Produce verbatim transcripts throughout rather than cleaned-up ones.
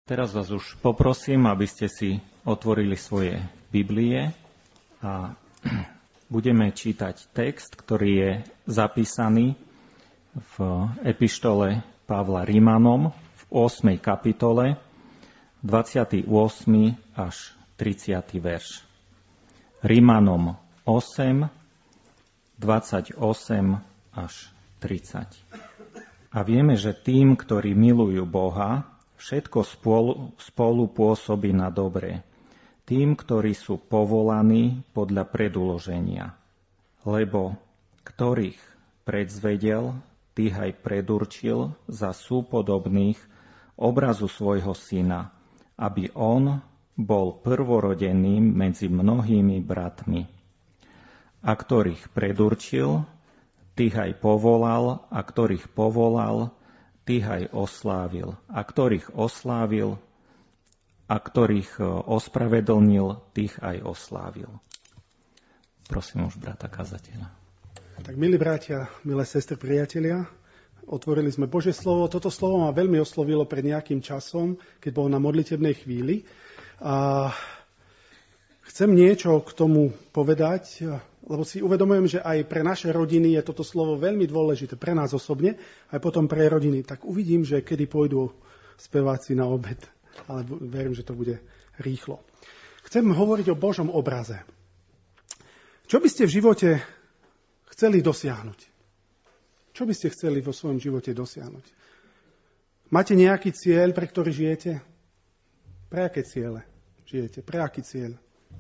Teraz vás už poprosím, aby ste si otvorili svoje Biblie a budeme čítať text, ktorý je zapísaný v epištole Pavla Rimanom v ôsmej kapitole, dvadsiaty ôsmy až tridsiaty verš. Rimanom osem, dvadsaťosem až tridsať. A vieme, že tým, ktorí milujú Boha, všetko spolu, spolu pôsobí na dobre. Tým, ktorí sú povolaní podľa predúloženia. Lebo ktorých predzvedel, tých aj predurčil za súpodobných obrazu svojho syna, aby on bol prvorodeným medzi mnohými bratmi. A ktorých predurčil, tých aj povolal, a ktorých povolal, tých aj oslávil. A ktorých oslávil, a ktorých ospravedlnil, tých aj oslávil. Prosím už brata kazateľa. Tak milí bratia, milé sestry, priatelia, otvorili sme Božie slovo. Toto slovo ma veľmi oslovilo pred nejakým časom, keď bol na modlitebnej chvíli. A chcem niečo k tomu povedať, lebo si uvedomujem, že aj pre naše rodiny je toto slovo veľmi dôležité, pre nás osobne, aj potom pre rodiny. Tak uvidím, že kedy pôjdu speváci na obed, ale verím, že to bude rýchlo. Chcem hovoriť o Božom obraze. Čo by ste v živote chceli dosiahnuť? Čo by ste chceli vo svojom živote dosiahnuť? Máte nejaký cieľ, pre ktorý žijete? Pre aké ciele žijete? Pre aký cieľ?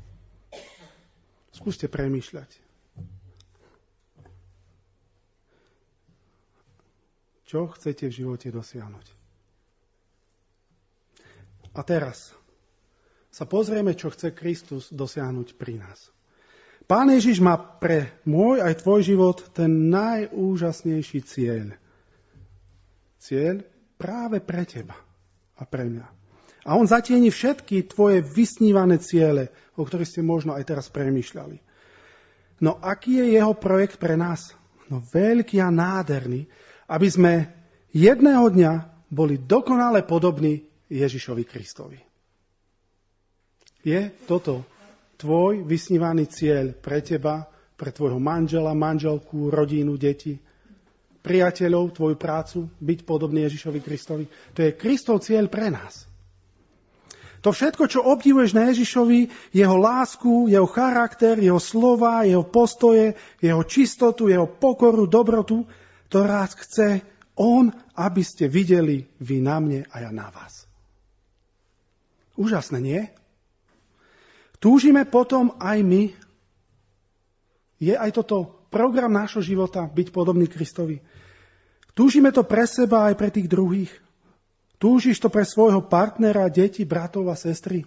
Skúste premýšľať. Čo chcete v živote dosiahnuť? A teraz sa pozrieme, čo chce Kristus dosiahnuť pri nás. Pán Ježiš má pre môj aj tvoj život ten najúžasnejší cieľ. Cieľ práve pre teba a pre mňa. A on zatieni všetky tvoje vysnívané ciele, o ktorých ste možno aj teraz premýšľali. No aký je jeho projekt pre nás? No veľký a nádherný, aby sme jedného dňa boli dokonale podobní Ježišovi Kristovi. Je toto tvoj vysnívaný cieľ pre teba, pre tvojho manžela, manželku, rodinu, deti, priateľov, tvoju prácu, byť podobný Ježišovi Kristovi? To je Kristov cieľ pre nás. To všetko, čo obdivuješ na Ježišovi, jeho lásku, jeho charakter, jeho slova, jeho postoje, jeho čistotu, jeho pokoru, dobrotu, to raz chce on, aby ste videli vy na mne a ja na vás. Úžasné, nie? Túžime potom aj my. Je aj toto program nášho života byť podobný Kristovi. Túžime to pre seba aj pre tých druhých. Túžiš to pre svojho partnera, deti, bratov a sestry?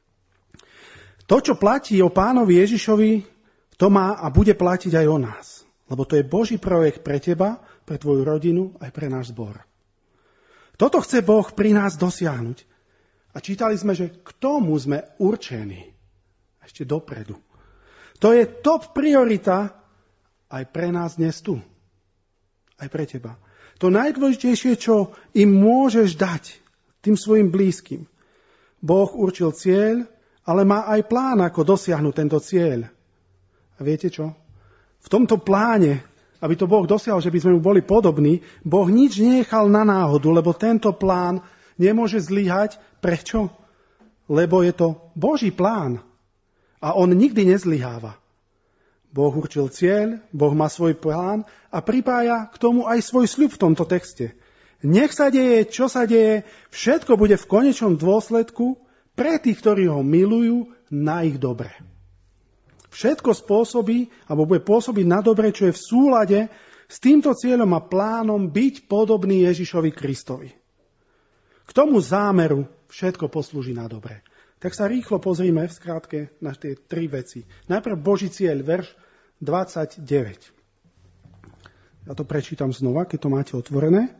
To, čo platí o pánovi Ježišovi, to má a bude platiť aj o nás. Lebo to je Boží projekt pre teba, pre tvoju rodinu, aj pre náš zbor. Toto chce Boh pri nás dosiahnuť. A čítali sme, že k tomu sme určení. Ešte dopredu. To je top priorita aj pre nás dnes tu. Aj pre teba. To najdôležitejšie, čo im môžeš dať tým svojim blízkym. Boh určil cieľ, ale má aj plán, ako dosiahnuť tento cieľ. A viete čo? V tomto pláne, aby to Boh dosiahol, že by sme mu boli podobní, Boh nič nenechal na náhodu, lebo tento plán nemôže zlyhať. Prečo? Lebo je to Boží plán. A on nikdy nezlyháva. Boh určil cieľ, Boh má svoj plán a pripája k tomu aj svoj sľub v tomto texte. Nech sa deje, čo sa deje, všetko bude v konečnom dôsledku pre tých, ktorí ho milujú, na ich dobre. Všetko spôsobí, alebo bude pôsobiť na dobre, čo je v súlade s týmto cieľom a plánom byť podobný Ježišovi Kristovi. K tomu zámeru všetko poslúži na dobre. Tak sa rýchlo pozrime v skratke na tie tri veci. Najprv Boží cieľ, verš dvadsaťdeväť. Ja to prečítam znova, keď to máte otvorené.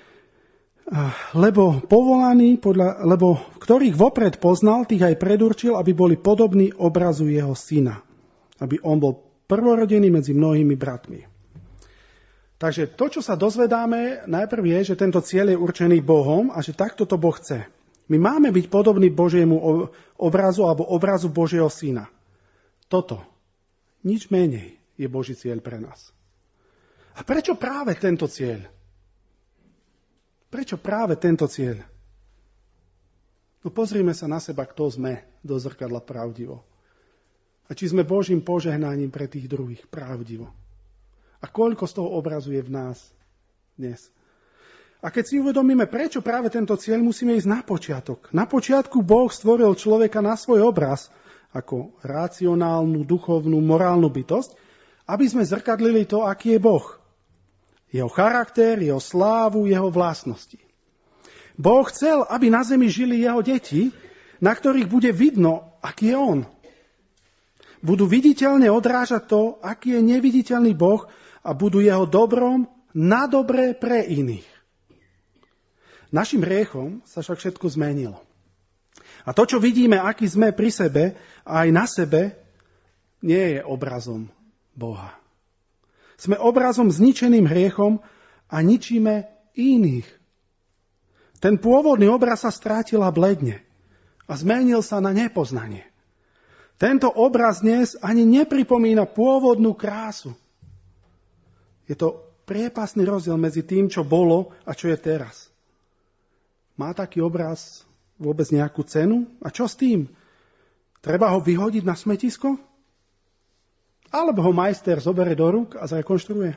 Lebo povolaní, podľa, lebo ktorých vopred poznal, tých aj predurčil, aby boli podobní obrazu jeho syna. Aby on bol prvorodený medzi mnohými bratmi. Takže to, čo sa dozvedáme, najprv je, že tento cieľ je určený Bohom a že takto to Boh chce. My máme byť podobní Božiemu obrazu alebo obrazu Božieho Syna. Toto, nič menej, je Boží cieľ pre nás. A prečo práve tento cieľ? Prečo práve tento cieľ? No pozrime sa na seba, kto sme, do zrkadla pravdivo. A či sme Božím požehnaním pre tých druhých pravdivo. A koľko z toho obrazu je v nás dnes. A keď si uvedomíme, prečo práve tento cieľ, musíme ísť na počiatok. Na počiatku Boh stvoril človeka na svoj obraz, ako racionálnu, duchovnú, morálnu bytosť, aby sme zrkadlili to, aký je Boh. Jeho charakter, jeho slávu, jeho vlastnosti. Boh chcel, aby na zemi žili jeho deti, na ktorých bude vidno, aký je on. Budú viditeľne odrážať to, aký je neviditeľný Boh a budú jeho dobrom na dobré pre iných. Našim hriechom sa však všetko zmenilo. A to, čo vidíme, aký sme pri sebe a aj na sebe, nie je obrazom Boha. Sme obrazom zničeným hriechom a ničíme iných. Ten pôvodný obraz sa strátil a bledne a zmenil sa na nepoznanie. Tento obraz dnes ani nepripomína pôvodnú krásu. Je to priepasný rozdiel medzi tým, čo bolo a čo je teraz. Má taký obraz vôbec nejakú cenu? A čo s tým? Treba ho vyhodiť na smetisko? Alebo ho majster zoberie do rúk a zrekonštruuje?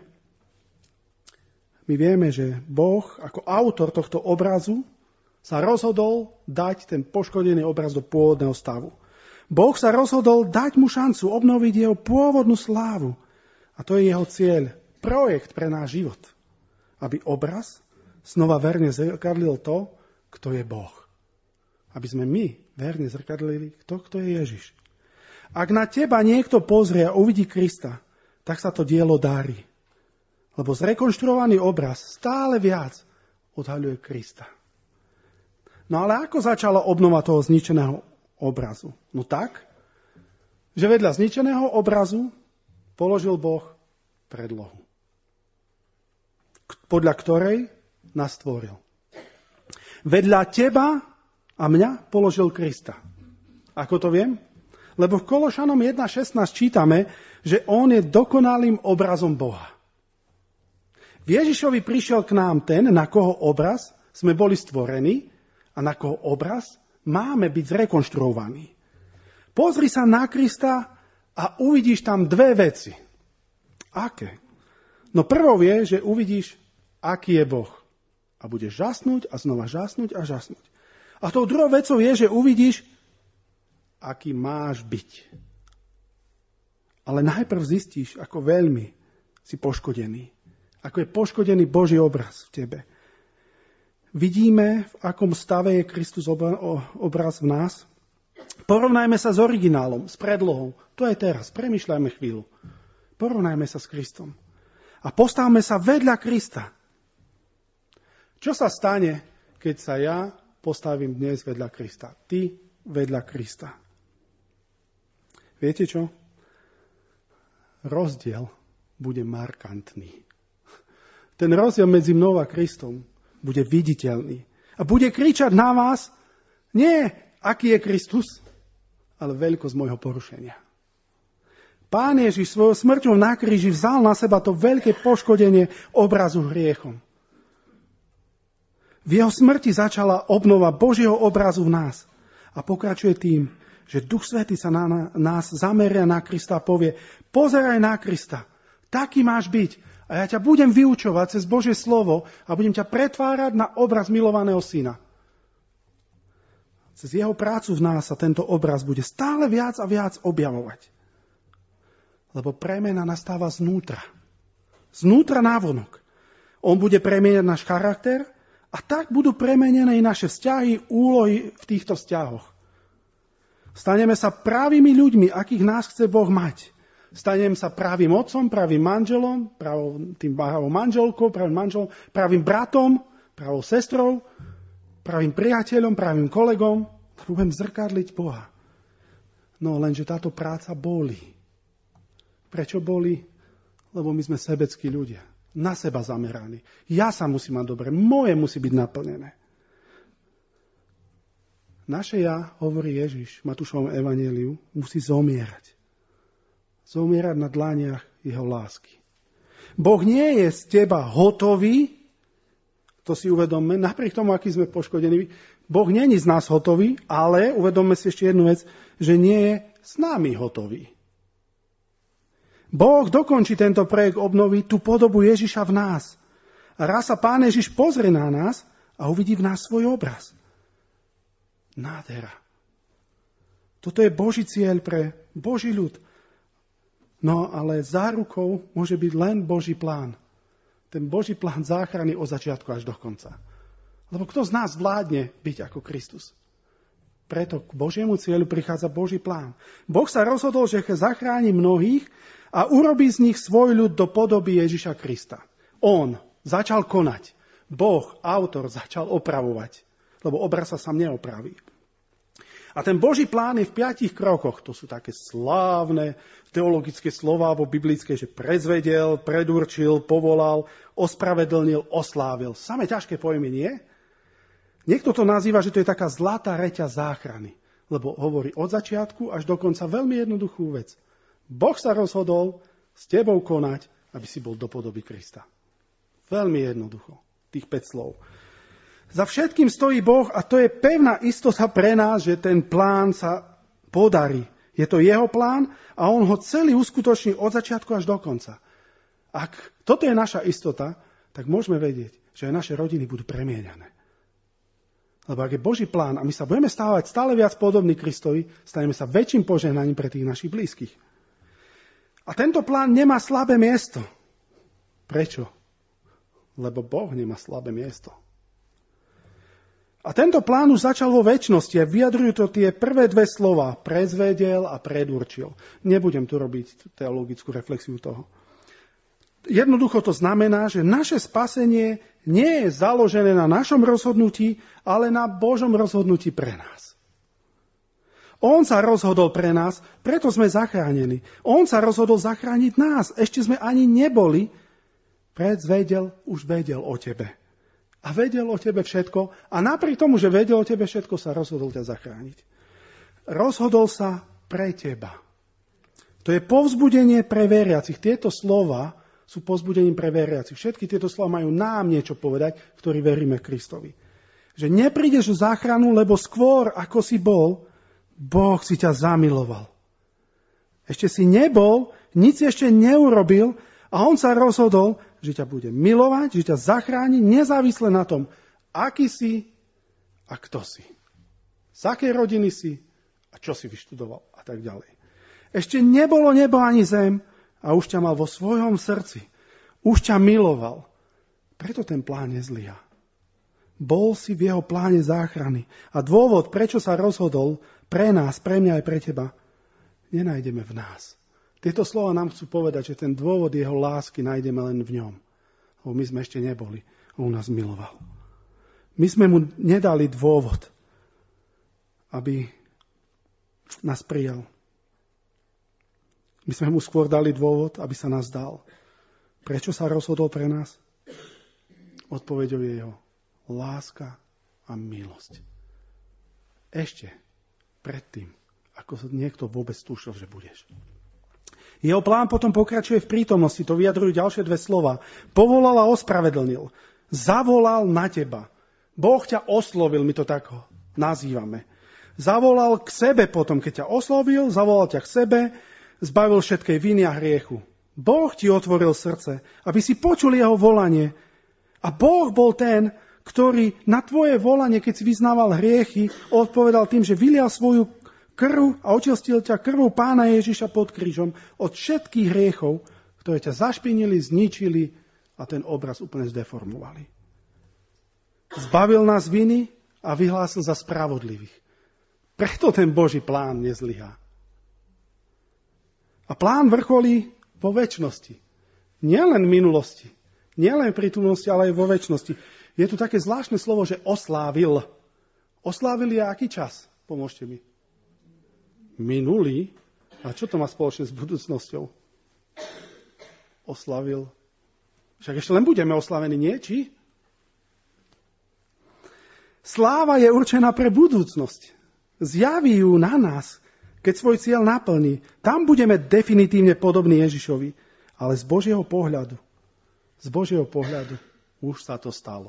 My vieme, že Boh ako autor tohto obrazu sa rozhodol dať ten poškodený obraz do pôvodného stavu. Boh sa rozhodol dať mu šancu obnoviť jeho pôvodnú slávu. A to je jeho cieľ, projekt pre náš život. Aby obraz znova verne zrkadlil to, kto je Boh. Aby sme my verne zrkadlili to, kto je Ježiš. Ak na teba niekto pozrie a uvidí Krista, tak sa to dielo dári. Lebo zrekonštruovaný obraz stále viac odhaľuje Krista. No ale ako začala obnova toho zničeného obrazu? No tak, že vedľa zničeného obrazu položil Boh predlohu, podľa ktorej nás stvoril. Vedľa teba a mňa položil Krista. Ako to viem? Lebo v Kološanom jedna šestnásť čítame, že on je dokonalým obrazom Boha. V Ježišovi prišiel k nám ten, na koho obraz sme boli stvorení a na koho obraz máme byť zrekonštruovaní. Pozri sa na Krista a uvidíš tam dve veci. Aké? No prvou je, že uvidíš, aký je Boh. A budeš žasnúť a znova žasnúť a žasnúť. A tou druhou vecou je, že uvidíš, aký máš byť. Ale najprv zistíš, ako veľmi si poškodený. Ako je poškodený Boží obraz v tebe. Vidíme, v akom stave je Kristus obraz v nás. Porovnajme sa s originálom, s predlohou. To je teraz. Premýšľajme chvíľu. Porovnajme sa s Kristom. A postavme sa vedľa Krista. Čo sa stane, keď sa ja postavím dnes vedľa Krista? Ty vedľa Krista. Viete čo? Rozdiel bude markantný. Ten rozdiel medzi mnou a Kristom bude viditeľný. A bude kričať na vás, nie aký je Kristus, ale veľkosť môjho porušenia. Pán Ježiš svojou smrťou na kríži vzal na seba to veľké poškodenie obrazu hriechom. V jeho smrti začala obnova Božieho obrazu v nás. A pokračuje tým, že Duch Svätý sa na nás zameria na Krista a povie, pozeraj na Krista, taký máš byť. A ja ťa budem vyučovať cez Božie slovo a budem ťa pretvárať na obraz milovaného syna. Cez jeho prácu v nás sa tento obraz bude stále viac a viac objavovať. Lebo premena nastáva znútra. Znútra návonok. On bude premieňať náš charakter a tak budú premenené naše vzťahy, úlohy v týchto vzťahoch. Staneme sa pravými ľuďmi, akých nás chce Boh mať. Stanem sa pravým otcom, pravým manželom, pravou, tým pravou manželkou, pravým manželom, pravým bratom, pravou sestrou, pravým priateľom, pravým kolegom. Budem zrkadliť Boha. No lenže táto práca bolí. Prečo bolí? Lebo my sme sebeckí ľudia. Na seba zameraní. Ja sa musím mať dobre. Moje musí byť naplnené. Naše ja, hovorí Ježiš v Matúšovom evanjeliu, musí zomierať. Zomierať na dlaniach jeho lásky. Boh nie je z teba hotový, to si uvedomme, napriek tomu, aký sme poškodení. Boh nie je z nás hotový, ale uvedomme si ešte jednu vec, že nie je s nami hotový. Boh dokončí tento projekt obnovy, tú podobu Ježiša v nás. A raz sa Pán Ježiš pozrie na nás a uvidí v nás svoj obraz. Nádhera. Toto je Boží cieľ pre Boží ľud. No ale zárukou môže byť len Boží plán. Ten Boží plán záchrany od začiatku až do konca. Lebo kto z nás vládne byť ako Kristus? Preto k Božiemu cieľu prichádza Boží plán. Boh sa rozhodol, že zachráni mnohých a urobí z nich svoj ľud do podoby Ježiša Krista. On začal konať. Boh, autor, začal opravovať. Lebo obraz sa sám neopraví. A ten Boží plán je v piatich krokoch. To sú také slávne teologické slová vo biblické, že prezvedel, predurčil, povolal, ospravedlnil, oslávil. Samé ťažké pojmy, nie? Niekto to nazýva, že to je taká zlatá reťaz záchrany. Lebo hovorí od začiatku až do konca veľmi jednoduchú vec. Boh sa rozhodol s tebou konať, aby si bol do podoby Krista. Veľmi jednoducho. Tých päť slov. Za všetkým stojí Boh a to je pevná istota pre nás, že ten plán sa podarí. Je to jeho plán a on ho celý uskutoční od začiatku až do konca. Ak toto je naša istota, tak môžeme vedieť, že aj naše rodiny budú premieňané. Lebo ak je Boží plán a my sa budeme stávať stále viac podobní Kristovi, staneme sa väčším požehnaním pre tých našich blízkych. A tento plán nemá slabé miesto. Prečo? Lebo Boh nemá slabé miesto. A tento plán už začal vo večnosti a vyjadrujú to tie prvé dve slova. Prezvedel a predurčil. Nebudem tu robiť teologickú reflexiu toho. Jednoducho to znamená, že naše spasenie nie je založené na našom rozhodnutí, ale na Božom rozhodnutí pre nás. On sa rozhodol pre nás, preto sme zachránení. On sa rozhodol zachrániť nás. Ešte sme ani neboli. Predzvedel, už vedel o tebe. A vedel o tebe všetko. A napriek tomu, že vedel o tebe všetko, sa rozhodol ťa zachrániť. Rozhodol sa pre teba. To je povzbudenie pre veriacich. Tieto slova sú povzbudením pre veriacich. Všetky tieto slova majú nám niečo povedať, ktorí veríme Kristovi. Že neprídeš o záchranu, lebo skôr, ako si bol, Boh si ťa zamiloval. Ešte si nebol, nic ešte neurobil a on sa rozhodol, že ťa bude milovať, že ťa zachráni, nezávisle na tom, aký si a kto si. Z akej rodiny si a čo si vyštudoval a tak ďalej. Ešte nebolo nebo ani zem a už ťa mal vo svojom srdci. Už ťa miloval. Preto ten plán nezlyhá. Bol si v jeho pláne záchrany. A dôvod, prečo sa rozhodol pre nás, pre mňa aj pre teba, nenájdeme v nás. Tieto slova nám chcú povedať, že ten dôvod jeho lásky nájdeme len v ňom. Lebo my sme ešte neboli. On nás miloval. My sme mu nedali dôvod, aby nás prijal. My sme mu skôr dali dôvod, aby sa nás dal. Prečo sa rozhodol pre nás? Odpoveďou je jeho láska a milosť. Ešte predtým, ako niekto vôbec tušil, že budeš. Jeho plán potom pokračuje v prítomnosti, to vyjadrujú ďalšie dve slova. Povolal a ospravedlnil. Zavolal na teba. Boh ťa oslovil, my to tak nazývame. Zavolal k sebe potom, keď ťa oslovil, zavolal ťa k sebe, zbavil všetkej viny a hriechu. Boh ti otvoril srdce, aby si počul jeho volanie. A Boh bol ten, ktorý na tvoje volanie, keď si vyznával hriechy, odpovedal tým, že vylial svoju krv a očistil ťa krvou Pána Ježiša pod krížom od všetkých hriechov, ktoré ťa zašpinili, zničili a ten obraz úplne zdeformovali. Zbavil nás viny a vyhlásil za spravodlivých. Preto ten Boží plán nezlyhá. A plán vrcholí vo večnosti. Nielen v minulosti, nielen v prítomnosti, ale aj vo večnosti. Je tu také zvláštne slovo, že oslávil. Oslávil je aký čas? Pomôžte mi. Minulý? A čo to má spoločné s budúcnosťou? Oslavil. Však ešte len budeme oslavení, nie? Či? Sláva je určená pre budúcnosť. Zjaví ju na nás, keď svoj cieľ naplní. Tam budeme definitívne podobní Ježišovi. Ale z Božieho pohľadu, z Božieho pohľadu už sa to stalo.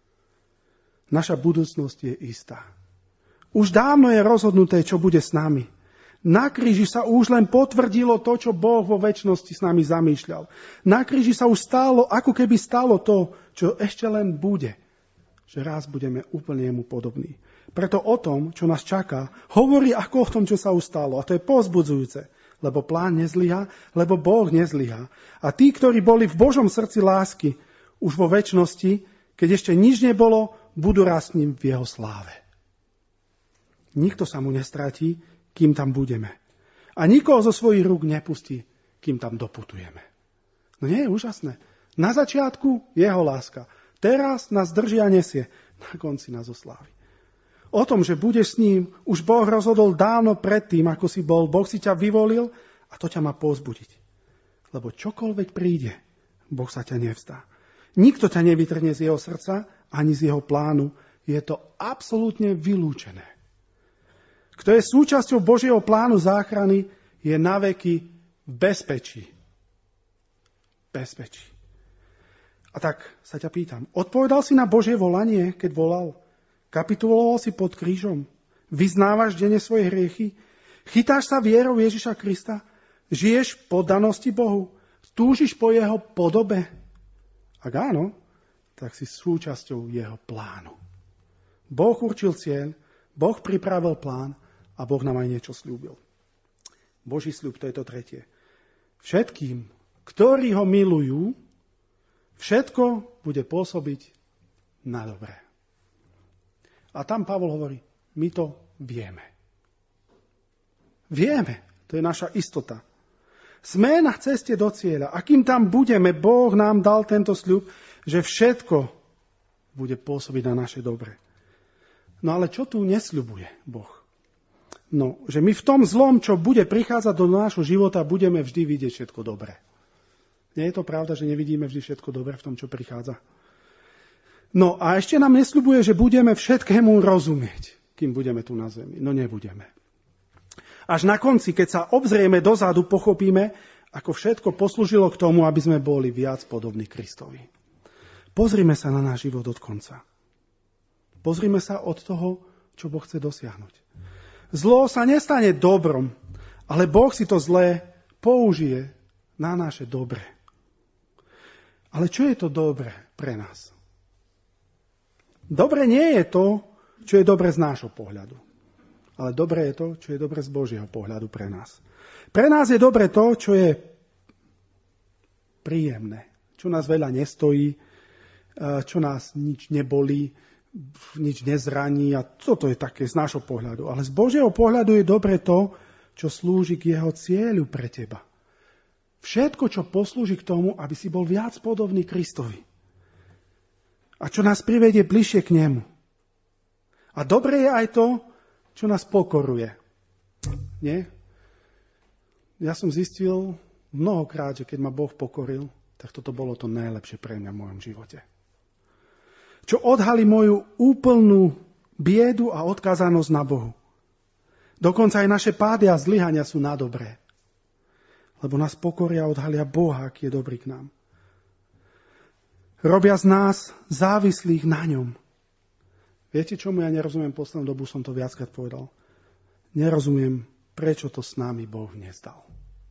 Naša budúcnosť je istá. Už dávno je rozhodnuté, čo bude s nami. Na kríži sa už len potvrdilo to, čo Boh vo večnosti s nami zamýšľal. Na kríži sa už stalo, ako keby stalo to, čo ešte len bude. Že raz budeme úplne jemu podobní. Preto o tom, čo nás čaká, hovorí ako o tom, čo sa už stalo. A to je povzbudzujúce. Lebo plán nezlyhá, lebo Boh nezlyhá. A tí, ktorí boli v Božom srdci lásky, už vo večnosti, keď ešte nič nebolo, budú rásť s ním v jeho sláve. Nikto sa mu nestratí, kým tam budeme. A nikoho zo svojich rúk nepustí, kým tam doputujeme. No nie je úžasné? Na začiatku jeho láska. Teraz nás drží a nesie. Na konci nás oslávi. O tom, že budeš s ním, už Boh rozhodol dávno predtým, ako si bol. Boh si ťa vyvolil a to ťa má povzbudiť. Lebo čokoľvek príde, Boh sa ťa nevzdá. Nikto ťa nevytrhne z jeho srdca, ani z jeho plánu. Je to absolútne vylúčené. Kto je súčasťou Božieho plánu záchrany, je naveky v bezpečí. Bezpečí. A tak sa ťa pýtam, odpovedal si na Božie volanie, keď volal? Kapituloval si pod krížom? Vyznávaš denne svoje hriechy? Chytáš sa vierou Ježiša Krista? Žiješ v poddanosti Bohu? Túžiš po jeho podobe? Ak áno, tak si súčasťou jeho plánu. Boh určil cieľ, Boh pripravil plán a Boh nám aj niečo sľúbil. Boží sľub, to je to tretie. Všetkým, ktorí ho milujú, všetko bude pôsobiť na dobré. A tam Pavol hovorí, my to vieme. Vieme, to je naša istota. Sme na ceste do cieľa. A kým tam budeme, Boh nám dal tento sľub, že všetko bude pôsobiť na naše dobre. No ale čo tu nesľubuje Boh? No, že my v tom zlom, čo bude prichádzať do nášho života, budeme vždy vidieť všetko dobré. Nie je to pravda, že nevidíme vždy všetko dobré v tom, čo prichádza? No a ešte nám nesľubuje, že budeme všetkému rozumieť, kým budeme tu na zemi. No nebudeme. Až na konci, keď sa obzrieme dozadu, pochopíme, ako všetko poslúžilo k tomu, aby sme boli viac podobní Kristovi. Pozrime sa na náš život od konca. Pozrime sa od toho, čo Boh chce dosiahnuť. Zlo sa nestane dobrom, ale Boh si to zlé použije na naše dobre. Ale čo je to dobre pre nás? Dobre nie je to, čo je dobre z nášho pohľadu. Ale dobre je to, čo je dobre z Božieho pohľadu pre nás. Pre nás je dobre to, čo je príjemné, čo nás veľa nestojí, čo nás nič nebolí, nič nezraní a toto je také z nášho pohľadu. Ale z Božieho pohľadu je dobre to, čo slúži k jeho cieľu pre teba. Všetko, čo poslúži k tomu, aby si bol viac podobný Kristovi. A čo nás privedie bližšie k nemu. A dobre je aj to, čo nás pokoruje. Nie? Ja som zistil mnohokrát, že keď ma Boh pokoril, tak toto bolo to najlepšie pre mňa v mojom živote. Čo odhalí moju úplnú biedu a odkázanosť na Bohu. Dokonca aj naše pády a zlyhania sú na dobré. Lebo nás pokoria a odhalia Boha, aký je dobrý k nám. Robia z nás závislých na ňom. Viete, čomu ja nerozumiem? Poslednú dobu som to viackrát povedal. Nerozumiem, prečo to s nami Boh nezdal.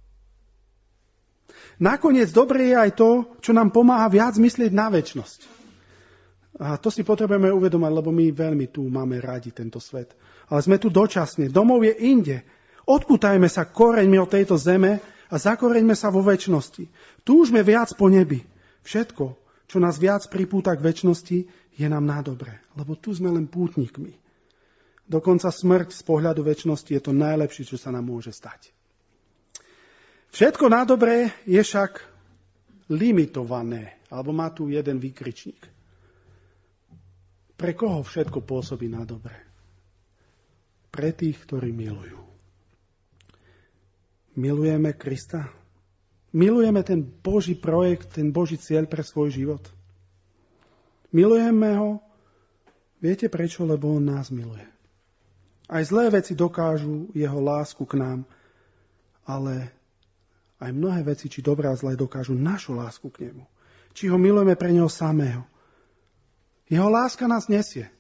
Nakoniec dobre je aj to, čo nám pomáha viac myslieť na večnosť. A to si potrebujeme uvedomať, lebo my veľmi tu máme radi tento svet. Ale sme tu dočasne. Domov je inde. Odpútajme sa koreňmi od tejto zeme a zakoreňme sa vo večnosti. Túžme viac po nebi. Všetko, čo nás viac pripúta k večnosti, je nám na dobre. Lebo tu sme len pútnikmi. Dokonca smrť z pohľadu večnosti je to najlepšie, čo sa nám môže stať. Všetko na dobre je však limitované. Alebo má tu jeden výkričník. Pre koho všetko pôsobí na dobre? Pre tých, ktorí milujú. Milujeme Krista? Milujeme ten Boží projekt, ten Boží cieľ pre svoj život? Milujeme ho Viete prečo? Lebo on nás miluje. Aj zlé veci dokážu jeho lásku k nám, ale aj mnohé veci, či dobré a zlé, dokážu našu lásku k nemu. Či ho milujeme pre neho samého. Jeho láska nás nesie.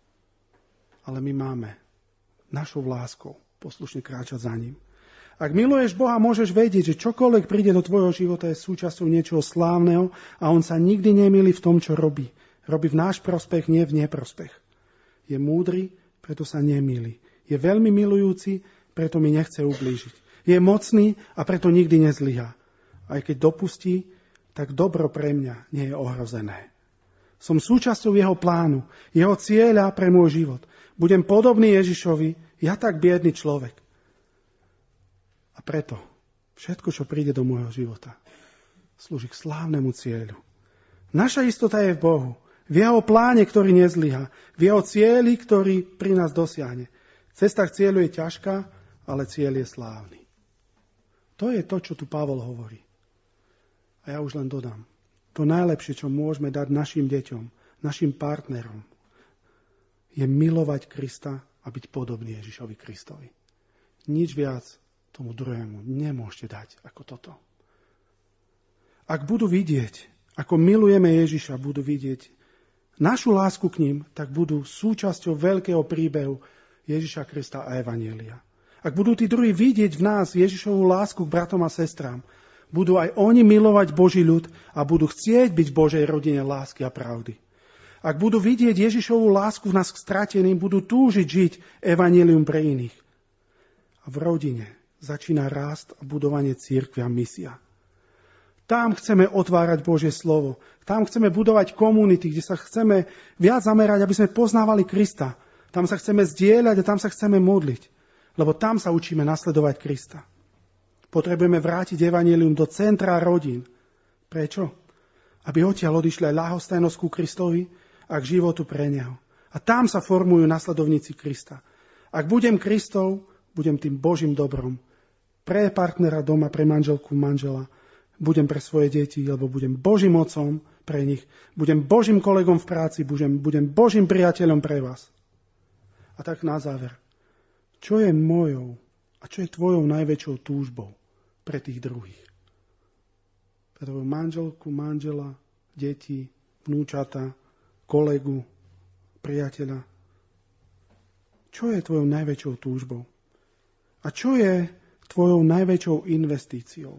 Ale my máme našou láskou poslušne kráčať za ním. Ak miluješ Boha, môžeš vedieť, že čokoľvek príde do tvojho života je súčasťou niečoho slávneho a on sa nikdy nemýli v tom, čo robí. Robí v náš prospech, nie v neprospech. Je múdry, preto sa nemýli. Je veľmi milujúci, preto mi nechce ublížiť. Je mocný a preto nikdy nezlyhá. Aj keď dopustí, tak dobro pre mňa nie je ohrozené. Som súčasťou jeho plánu, jeho cieľa pre môj život. Budem podobný Ježišovi, ja tak biedný človek. A preto všetko, čo príde do môjho života, slúži k slávnemu cieľu. Naša istota je v Bohu, v jeho pláne, ktorý nezlyhá, v jeho cieli, ktorý pri nás dosiahne. Cesta k cieľu je ťažká, ale cieľ je slávny. To je to, čo tu Pavol hovorí. A ja už len dodám. To najlepšie, čo môžeme dať našim deťom, našim partnerom, je milovať Krista a byť podobný Ježišovi Kristovi. Nič viac tomu druhému nemôžete dať ako toto. Ak budú vidieť, ako milujeme Ježiša, budú vidieť našu lásku k ním, tak budú súčasťou veľkého príbehu Ježiša Krista a Evanjelia. Ak budú tí druhí vidieť v nás Ježišovú lásku k bratom a sestrám, budú aj oni milovať Boží ľud a budú chcieť byť v Božej rodine lásky a pravdy. Ak budú vidieť Ježišovú lásku v nás k strateným, budú túžiť žiť evanjelium pre iných. A v rodine začína rast a budovanie cirkvi a misia. Tam chceme otvárať Božie slovo. Tam chceme budovať komunity, kde sa chceme viac zamerať, aby sme poznávali Krista. Tam sa chceme zdieľať a tam sa chceme modliť. Lebo tam sa učíme nasledovať Krista. Potrebujeme vrátiť evanjelium do centra rodín. Prečo? Aby odtiaľ odišli aj ľahostajnosť ku Kristovi a k životu pre Neho. A tam sa formujú nasledovníci Krista. Ak budem Kristov, budem tým Božím dobrom. Pre partnera doma, pre manželku, manžela. Budem pre svoje deti, lebo budem Božím otcom pre nich. Budem Božím kolegom v práci, budem, budem Božím priateľom pre vás. A tak na záver. Čo je mojou a čo je tvojou najväčšou túžbou pre tých druhých? Pre tvoju manželku, manžela, deti, vnúčata, kolegu, priateľa. Čo je tvojou najväčšou túžbou? A čo je tvojou najväčšou investíciou?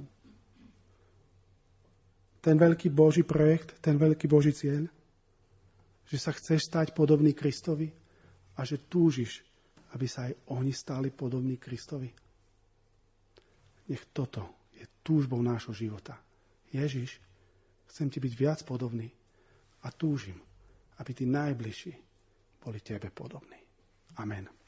Ten veľký Boží projekt, ten veľký Boží cieľ? Že sa chceš stať podobný Kristovi a že túžiš, aby sa aj oni stali podobní Kristovi? Nech toto je túžbou nášho života. Ježiš, chcem ti byť viac podobný a túžim, aby tí najbližší boli tebe podobní. Amen.